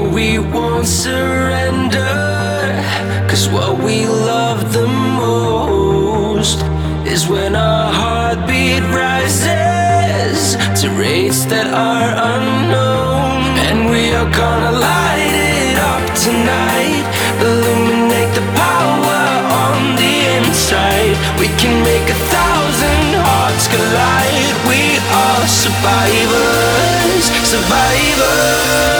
we won't surrender, 'cause what we love the most is when our heartbeat rises to rates that are unknown. And we are gonna light it up tonight, illuminate the power on the inside. We can make 1,000 hearts collide. We are survivors, survivors.